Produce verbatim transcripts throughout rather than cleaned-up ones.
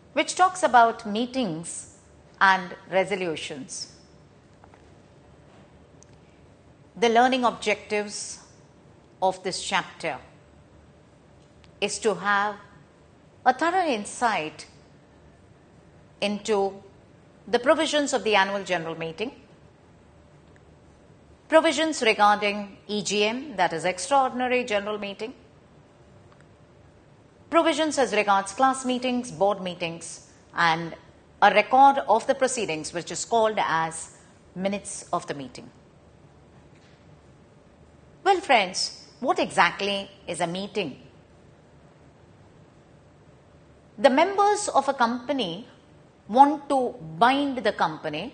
which talks about meetings and resolutions. The learning objectives of this chapter is to have a thorough insight into the provisions of the annual general meeting, provisions regarding E G M, that is extraordinary general meeting, provisions as regards class meetings, board meetings, and a record of the proceedings, which is called as minutes of the meeting. Well, friends, what exactly is a meeting? The members of a company want to bind the company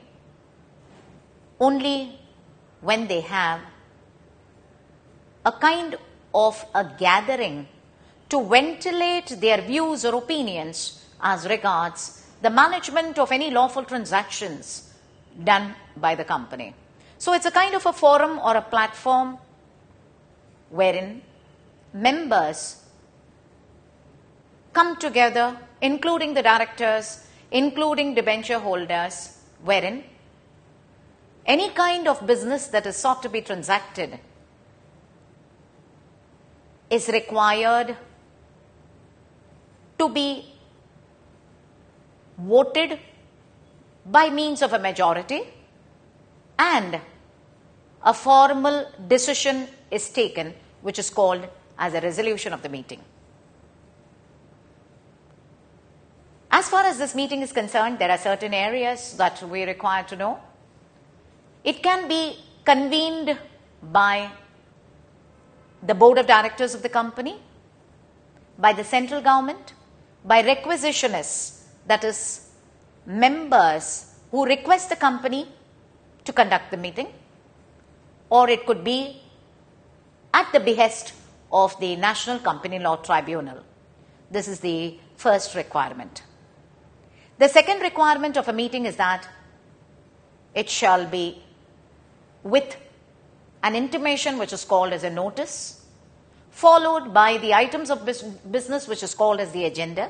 only when they have a kind of a gathering to ventilate their views or opinions as regards the management of any lawful transactions done by the company. So it's a kind of a forum or a platform wherein members come together, including the directors, including debenture holders, wherein any kind of business that is sought to be transacted is required to be voted by means of a majority, and a formal decision is taken, which is called as a resolution of the meeting. As far as this meeting is concerned, there are certain areas that we require to know. It can be convened by the board of directors of the company, by the central government, by requisitionists, that is, members who request the company to conduct the meeting, or it could be at the behest of the National Company Law Tribunal. This is the first requirement. The second requirement of a meeting is that it shall be with an intimation which is called as a notice, followed by the items of business which is called as the agenda.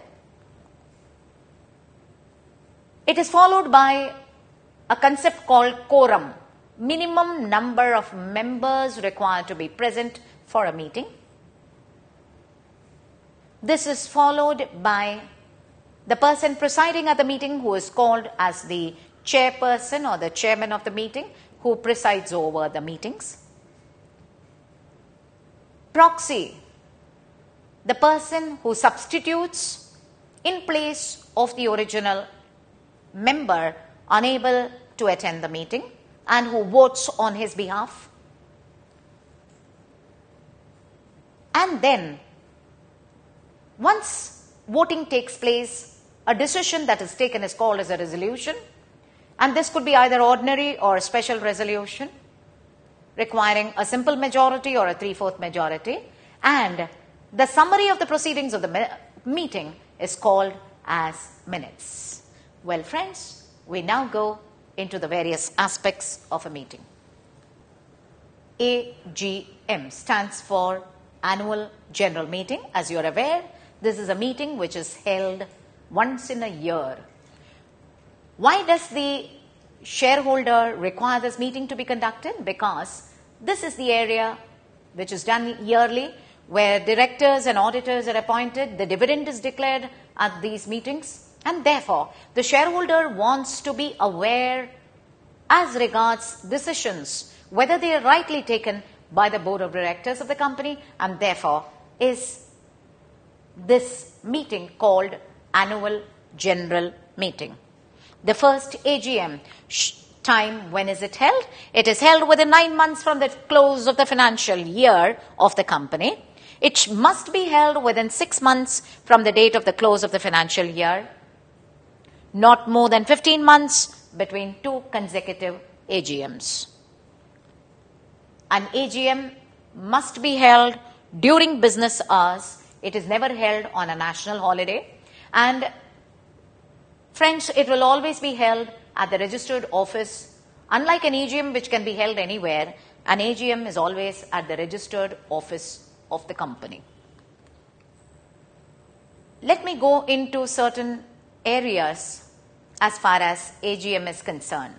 It is followed by a concept called quorum, minimum number of members required to be present for a meeting. This is followed by the person presiding at the meeting, who is called as the chairperson or the chairman of the meeting, who presides over the meetings. Proxy, the person who substitutes in place of the original member unable to attend the meeting and who votes on his behalf. And then, once voting takes place, a decision that is taken is called as a resolution, and this could be either ordinary or a special resolution requiring a simple majority or a three-fourth majority, and the summary of the proceedings of the me- meeting is called as minutes. Well, friends, we now go into the various aspects of a meeting. A G M stands for Annual General Meeting. As you are aware, this is a meeting which is held once in a year. Why does the shareholder require this meeting to be conducted? Because this is the area which is done yearly, where directors and auditors are appointed, the dividend is declared at these meetings, and therefore the shareholder wants to be aware as regards decisions, whether they are rightly taken by the board of directors of the company, and therefore is this meeting called Annual General Meeting. The first A G M time, when is it held? It is held within nine months from the close of the financial year of the company. It must be held within six months from the date of the close of the financial year. Not more than fifteen months between two consecutive A G Ms. An A G M must be held during business hours. It is never held on a national holiday. And friends, it will always be held at the registered office. Unlike an A G M which can be held anywhere, an A G M is always at the registered office of the company. Let me go into certain areas as far as A G M is concerned.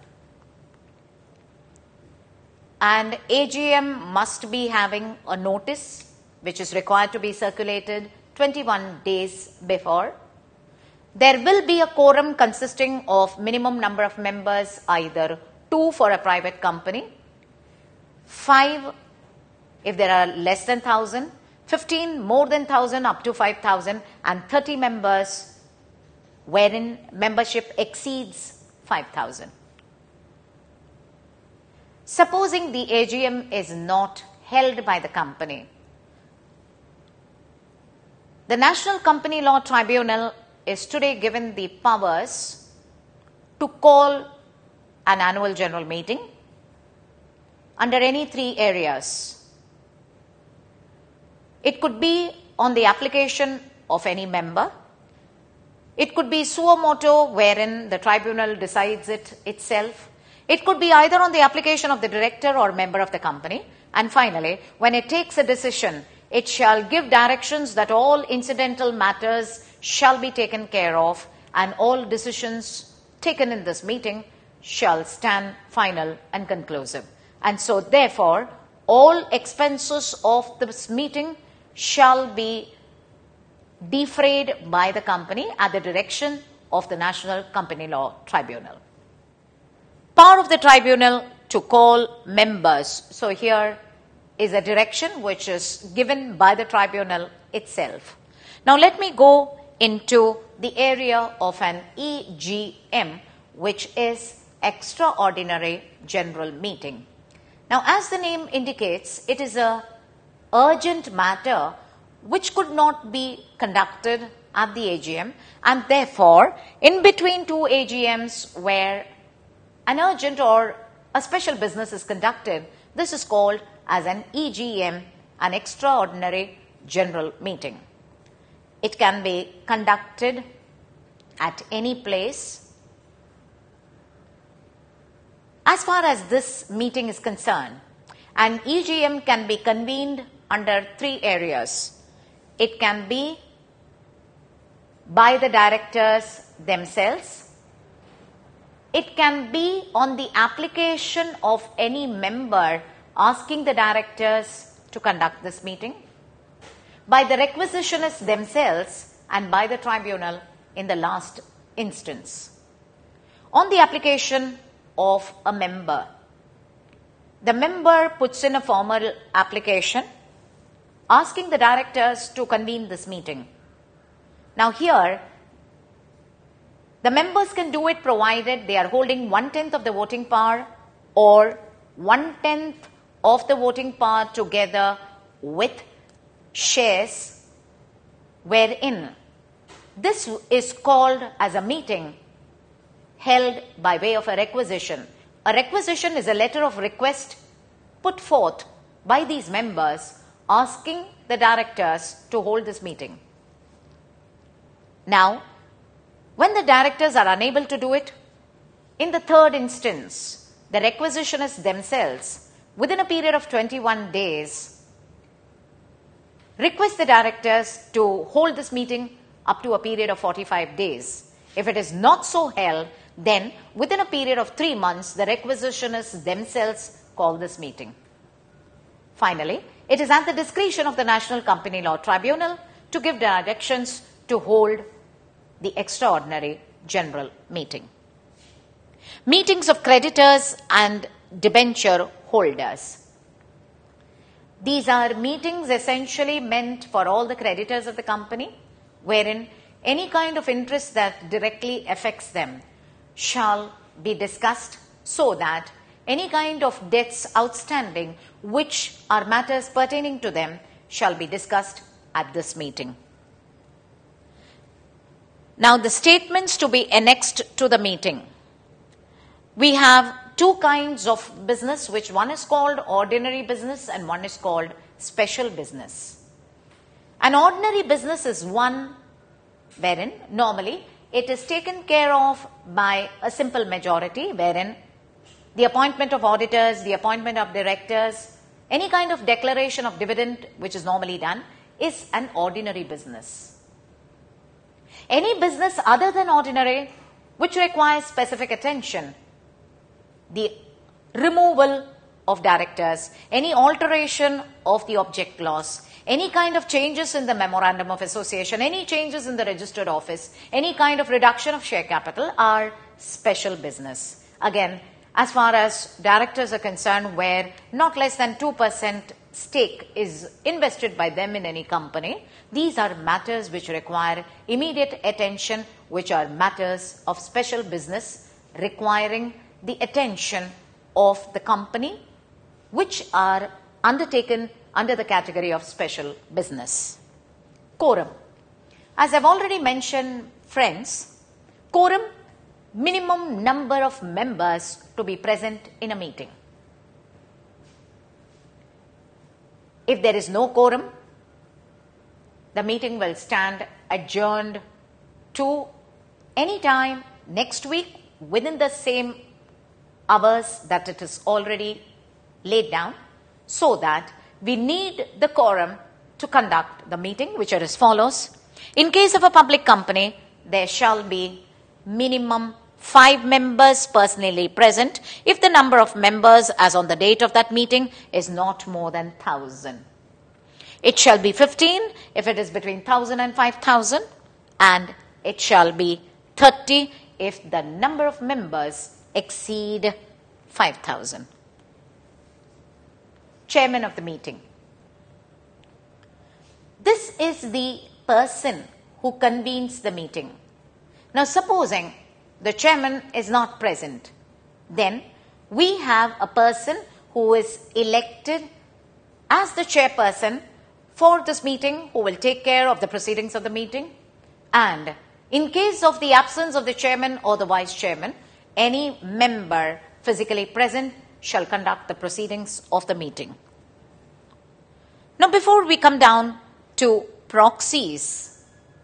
And A G M must be having a notice which is required to be circulated twenty-one days before. There will be a quorum consisting of minimum number of members, either two for a private company, five if there are less than one thousand, fifteen more than one thousand up to five thousand, and thirty members wherein membership exceeds five thousand. Supposing the A G M is not held by the company, the National Company Law Tribunal is today given the powers to call an annual general meeting under any three areas. It could be on the application of any member. It could be suo motu, wherein the tribunal decides it itself. It could be either on the application of the director or member of the company. And finally, when it takes a decision, it shall give directions that all incidental matters shall be taken care of, and all decisions taken in this meeting shall stand final and conclusive. And so, therefore, all expenses of this meeting shall be defrayed by the company at the direction of the National Company Law Tribunal. Power of the tribunal to call members. So, here is a direction which is given by the tribunal itself. Now, let me go into the area of an E G M, which is Extraordinary General Meeting. Now, as the name indicates, it is a urgent matter which could not be conducted at the A G M, and therefore, in between two A G Ms where an urgent or a special business is conducted, this is called as an E G M, an Extraordinary General Meeting. It can be conducted at any place. As far as this meeting is concerned, an E G M can be convened under three areas. It can be by the directors themselves. It can be on the application of any member asking the directors to conduct this meeting, by the requisitionists themselves, and by the tribunal in the last instance. On the application of a member, the member puts in a formal application asking the directors to convene this meeting. Now here, the members can do it provided they are holding one-tenth of the voting power or one-tenth of the voting power together with shares, wherein this is called as a meeting held by way of a requisition. A requisition is a letter of request put forth by these members asking the directors to hold this meeting. Now, when the directors are unable to do it, in the third instance, the requisitionists themselves, within a period of twenty-one days, request the directors to hold this meeting up to a period of forty-five days. If it is not so held, then within a period of three months, the requisitionists themselves call this meeting. Finally, it is at the discretion of the National Company Law Tribunal to give directions to hold the Extraordinary General Meeting. Meetings of creditors and debenture holders. These are meetings essentially meant for all the creditors of the company, wherein any kind of interest that directly affects them shall be discussed, so that any kind of debts outstanding which are matters pertaining to them shall be discussed at this meeting. Now, the statements to be annexed to the meeting. We have two kinds of business, which one is called ordinary business and one is called special business. An ordinary business is one wherein normally it is taken care of by a simple majority, wherein the appointment of auditors, the appointment of directors, any kind of declaration of dividend which is normally done is an ordinary business. Any business other than ordinary which requires specific attention, the removal of directors, any alteration of the object clause, any kind of changes in the memorandum of association, any changes in the registered office, any kind of reduction of share capital are special business. Again, as far as directors are concerned, where not less than two percent stake is invested by them in any company, these are matters which require immediate attention, which are matters of special business requiring the attention of the company, which are undertaken under the category of special business. Quorum. As I've already mentioned, friends, quorum, minimum number of members to be present in a meeting. If there is no quorum, the meeting will stand adjourned to any time next week within the same hours that it is already laid down, so that we need the quorum to conduct the meeting, which are as follows. In case of a public company, there shall be minimum five members personally present if the number of members as on the date of that meeting is not more than one thousand. It shall be fifteen if it is between one thousand and five thousand, and it shall be thirty if the number of members exceed five thousand. Chairman of the meeting. This is the person who convenes the meeting. Now, supposing the chairman is not present, then we have a person who is elected as the chairperson for this meeting, who will take care of the proceedings of the meeting. And in case of the absence of the chairman or the vice chairman, any member physically present shall conduct the proceedings of the meeting. Now, before we come down to proxies,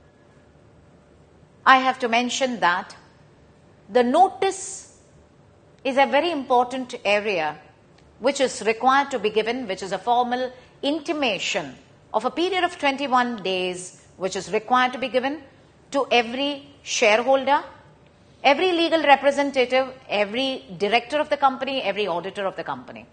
I have to mention that the notice is a very important area which is required to be given, which is a formal intimation of a period of twenty-one days, which is required to be given to every shareholder, every legal representative, every director of the company, every auditor of the company.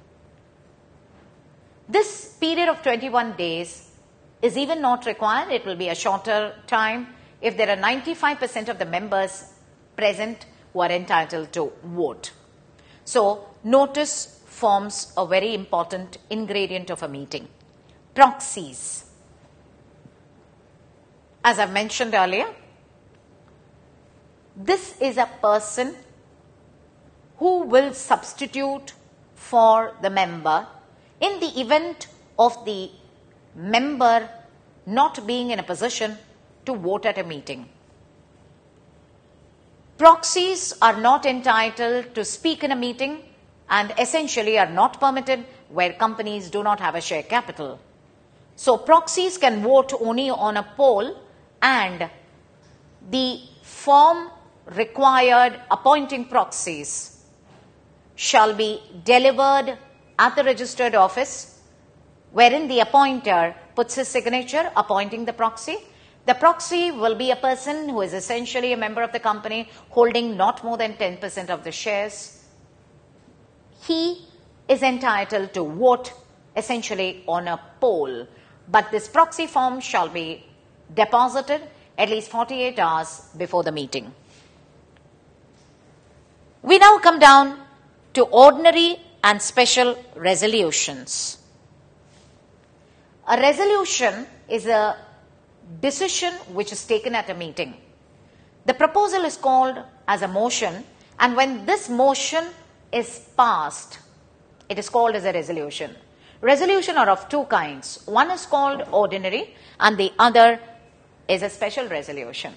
This period of twenty-one days is even not required. It will be a shorter time if there are ninety-five percent of the members present who are entitled to vote. So, notice forms a very important ingredient of a meeting. Proxies. As I mentioned earlier, this is a person who will substitute for the member in the event of the member not being in a position to vote at a meeting. Proxies are not entitled to speak in a meeting and essentially are not permitted where companies do not have a share capital. So, proxies can vote only on a poll, and the form required appointing proxies shall be delivered at the registered office, wherein the appointer puts his signature appointing the proxy. The proxy will be a person who is essentially a member of the company holding not more than ten percent of the shares. He is entitled to vote essentially on a poll, but this proxy form shall be deposited at least forty-eight hours before the meeting. We now come down to ordinary and special resolutions. A resolution is a decision which is taken at a meeting. The proposal is called as a motion, and when this motion is passed, it is called as a resolution. Resolution are of two kinds. One is called ordinary and the other is a special resolution.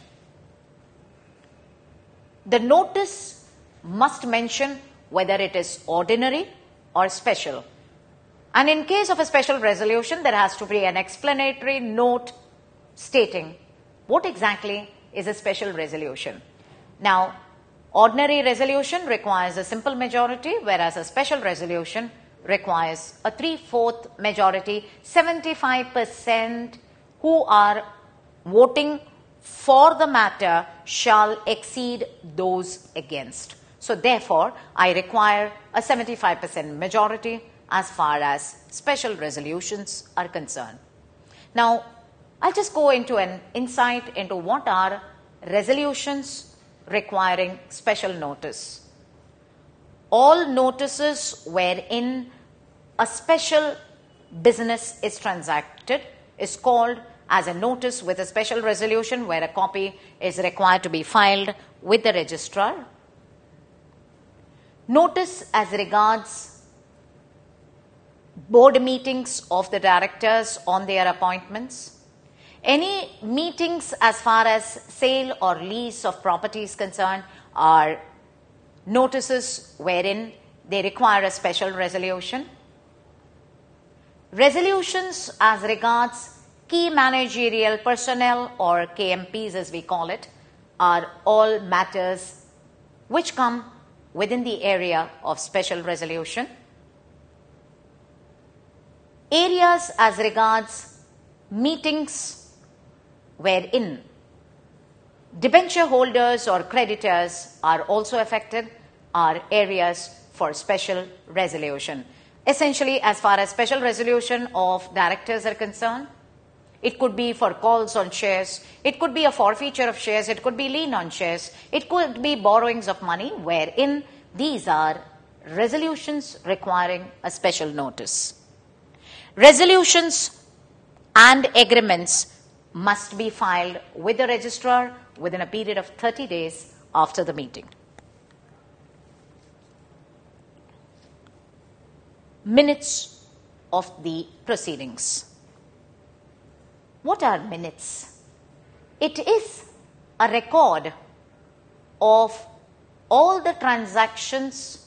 The notice must mention whether it is ordinary or special. And in case of a special resolution, there has to be an explanatory note stating what exactly is a special resolution. Now, ordinary resolution requires a simple majority, whereas a special resolution requires a three-fourth majority, seventy-five percent who are voting for the matter shall exceed those against. So therefore, I require a seventy-five percent majority as far as special resolutions are concerned. Now, I'll just go into an insight into what are resolutions requiring special notice. All notices wherein a special business is transacted is called as a notice with a special resolution, where a copy is required to be filed with the registrar. Notice as regards board meetings of the directors on their appointments. Any meetings as far as sale or lease of property is concerned are notices wherein they require a special resolution. Resolutions as regards key managerial personnel, or K M Ps as we call it, are all matters which come within the area of special resolution. Areas as regards meetings wherein debenture holders or creditors are also affected are areas for special resolution. Essentially, as far as special resolution of directors are concerned, it could be for calls on shares, it could be a forfeiture of shares, it could be lien on shares, it could be borrowings of money, wherein these are resolutions requiring a special notice. Resolutions and agreements must be filed with the registrar within a period of thirty days after the meeting. Minutes of the proceedings. What are minutes? It is a record of all the transactions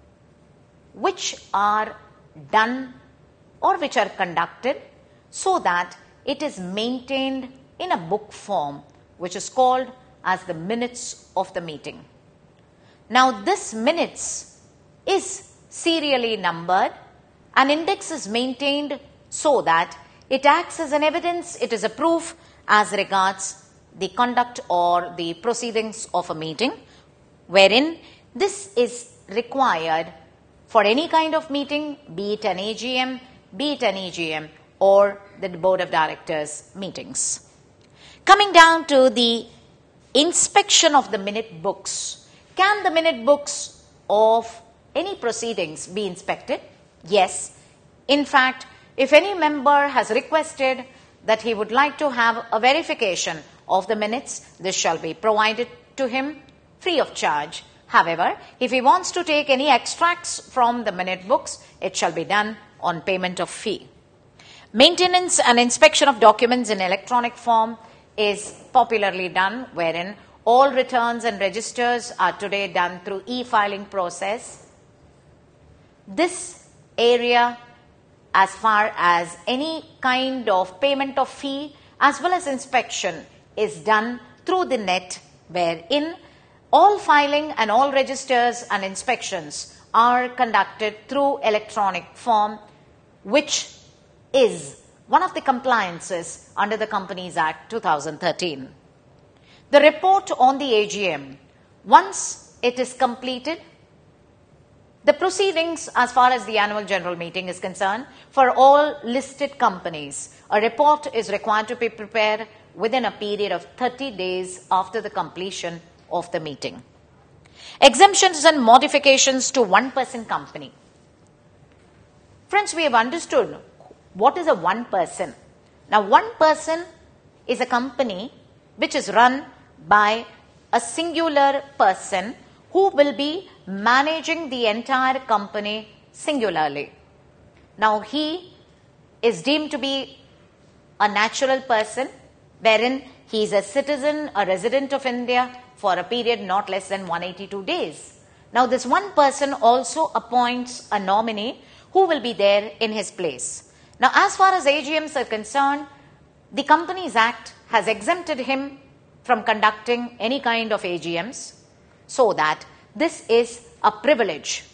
which are done or which are conducted, so that it is maintained in a book form, which is called as the minutes of the meeting. Now, this minutes is serially numbered. An index is maintained so that it acts as an evidence, it is a proof as regards the conduct or the proceedings of a meeting, wherein this is required for any kind of meeting, be it an A G M, be it an E G M, or the Board of Directors meetings. Coming down to the inspection of the minute books. Can the minute books of any proceedings be inspected? Yes. In fact, if any member has requested that he would like to have a verification of the minutes, this shall be provided to him free of charge. However, if he wants to take any extracts from the minute books, it shall be done on payment of fee. Maintenance and inspection of documents in electronic form is popularly done, wherein all returns and registers are today done through e-filing process. This area, as far as any kind of payment of fee as well as inspection, is done through the net, wherein all filing and all registers and inspections are conducted through electronic form, which is one of the compliances under the Companies Act two thousand thirteen. The report on the A G M, once it is completed, the proceedings as far as the annual general meeting is concerned, for all listed companies, a report is required to be prepared within a period of thirty days after the completion of the meeting. Exemptions and modifications to one-person company. Friends, we have understood what is a one person. Now, one person is a company which is run by a singular person who will be managing the entire company singularly. Now, he is deemed to be a natural person, wherein he is a citizen, a resident of India for a period not less than one hundred eighty-two days. Now, this one person also appoints a nominee who will be there in his place. Now, as far as A G Ms are concerned, the Companies Act has exempted him from conducting any kind of A G Ms, so that this is a privilege.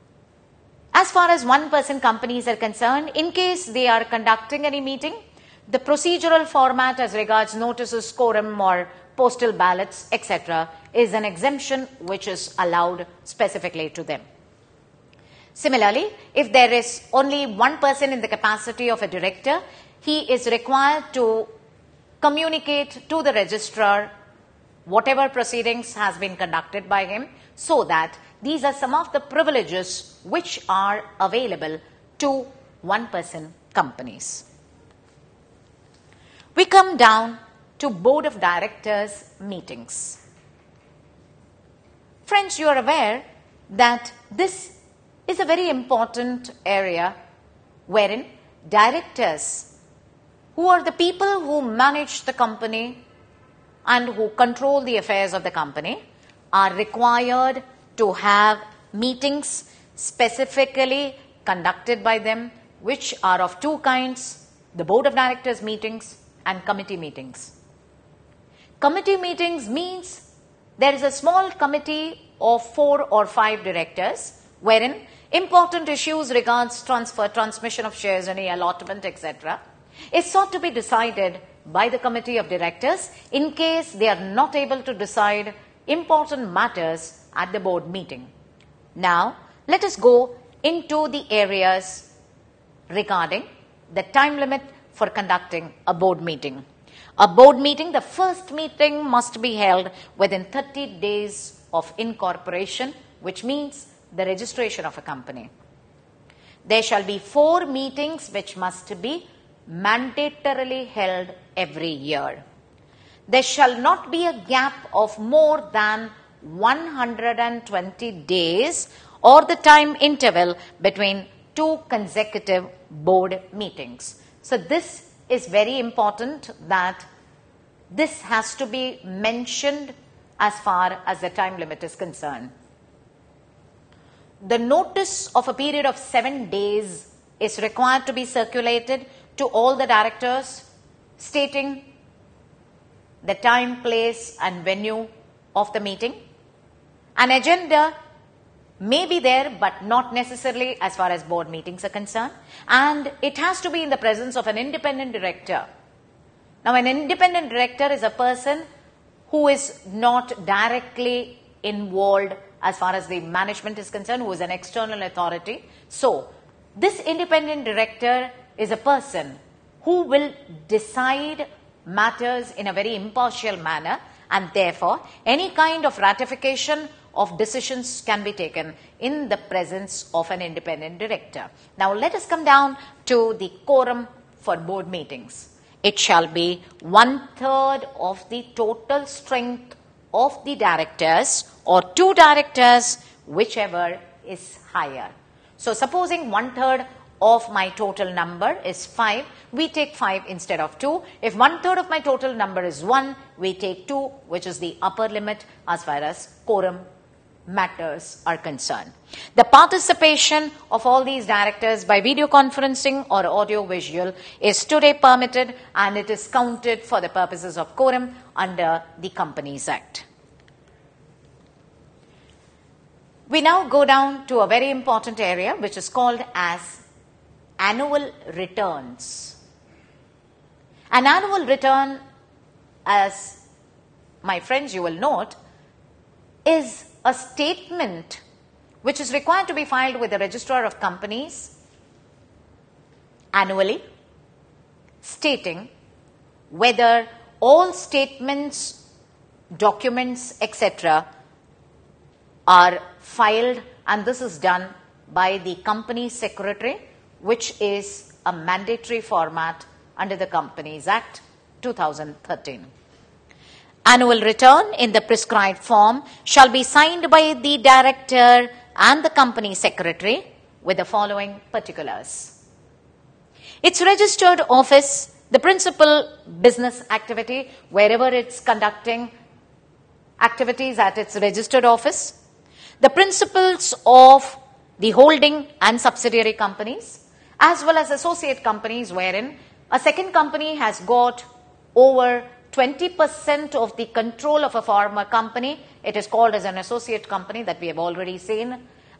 As far as one-person companies are concerned, in case they are conducting any meeting, the procedural format as regards notices, quorum or postal ballots, et cetera is an exemption which is allowed specifically to them. Similarly, if there is only one person in the capacity of a director, he is required to communicate to the registrar whatever proceedings has been conducted by him, so that these are some of the privileges which are available to one-person companies. We come down to Board of Directors meetings. Friends, you are aware that this is a very important area wherein directors, who are the people who manage the company and who control the affairs of the company, are required to have meetings specifically conducted by them, which are of two kinds: the Board of Directors meetings and committee meetings. Committee meetings means there is a small committee of four or five directors wherein important issues regards transfer, transmission of shares, any allotment, et cetera is sought to be decided by the committee of directors in case they are not able to decide important matters at the board meeting. Now, let us go into the areas regarding the time limit for conducting a board meeting. A board meeting, the first meeting must be held within thirty days of incorporation, which means the registration of a company. There shall be four meetings which must be mandatorily held every year. There shall not be a gap of more than one hundred twenty days or the time interval between two consecutive board meetings. So this is very important, that this has to be mentioned as far as the time limit is concerned. The notice of a period of seven days is required to be circulated to all the directors, stating the time, place and venue of the meeting. An agenda may be there, but not necessarily as far as board meetings are concerned, and it has to be in the presence of an independent director. Now, an independent director is a person who is not directly involved as far as the management is concerned, who is an external authority. So, this independent director is a person who will decide matters in a very impartial manner, and therefore, any kind of ratification of decisions can be taken in the presence of an independent director. Now, let us come down to the quorum for board meetings. It shall be one third of the total strength of the directors or two directors, whichever is higher. So, supposing one third of my total number is five, we take five instead of two. If one third of my total number is one, we take two, which is the upper limit as far as quorum matters are concerned. The participation of all these directors by video conferencing or audio visual is today permitted, and it is counted for the purposes of quorum under the Companies Act. We now go down to a very important area which is called as annual returns. An annual return, as my friends you will note, is a statement which is required to be filed with the Registrar of Companies annually, stating whether all statements, documents, et cetera are filed, and this is done by the company secretary, which is a mandatory format under the Companies Act two thousand thirteen. Annual return in the prescribed form shall be signed by the director and the company secretary with the following particulars: its registered office, the principal business activity, wherever it's conducting activities at its registered office, the principals of the holding and subsidiary companies, as well as associate companies wherein a second company has got over twenty percent of the control of a former company. It is called as an associate company, that we have already seen.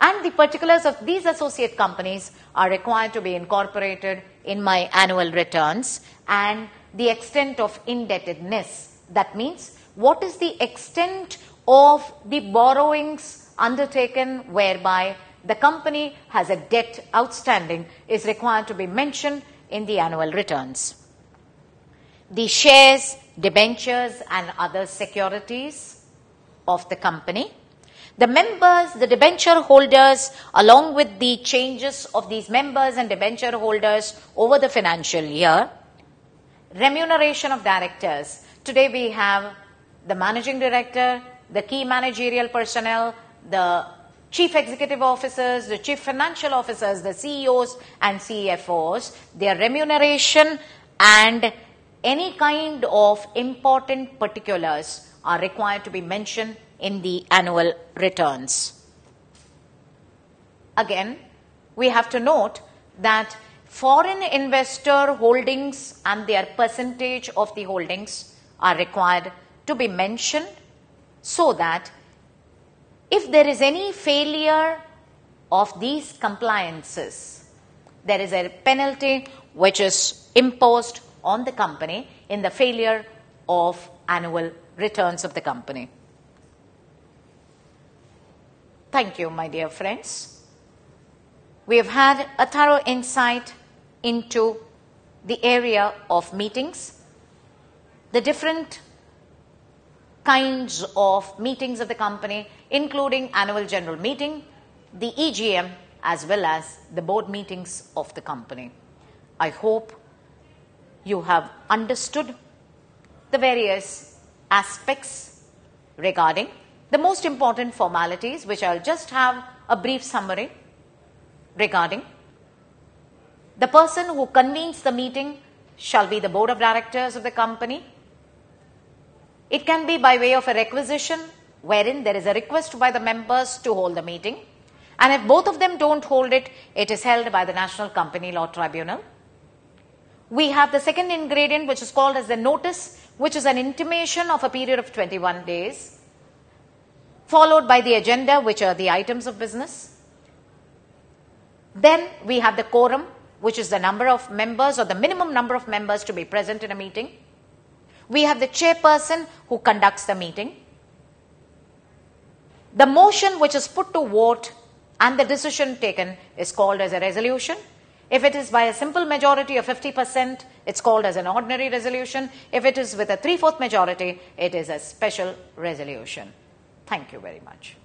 And the particulars of these associate companies are required to be incorporated in my annual returns, and the extent of indebtedness. That means, what is the extent of the borrowings undertaken whereby the company has a debt outstanding is required to be mentioned in the annual returns. The shares, debentures and other securities of the company. The members, the debenture holders, along with the changes of these members and debenture holders over the financial year. Remuneration of directors. Today we have the managing director, the key managerial personnel, the chief executive officers, the chief financial officers, the C E Os and C F Os. Their remuneration and any kind of important particulars are required to be mentioned in the annual returns. Again, we have to note that foreign investor holdings and their percentage of the holdings are required to be mentioned, so that if there is any failure of these compliances, there is a penalty which is imposed on the company in the failure of annual returns of the company. Thank you, my dear friends. We have had a thorough insight into the area of meetings, the different kinds of meetings of the company, including annual general meeting, the E G M, as well as the board meetings of the company. I hope you have understood the various aspects regarding the most important formalities, which I'll just have a brief summary regarding. The person who convenes the meeting shall be the board of directors of the company. It can be by way of a requisition, wherein there is a request by the members to hold the meeting. And if both of them don't hold it, it is held by the National Company Law Tribunal. We have the second ingredient, which is called as the notice, which is an intimation of a period of twenty-one days, followed by the agenda, which are the items of business. Then we have the quorum, which is the number of members or the minimum number of members to be present in a meeting. We have the chairperson who conducts the meeting. The motion which is put to vote and the decision taken is called as a resolution. If it is by a simple majority of fifty percent, it's called as an ordinary resolution. If it is with a three-fourth majority, it is a special resolution. Thank you very much.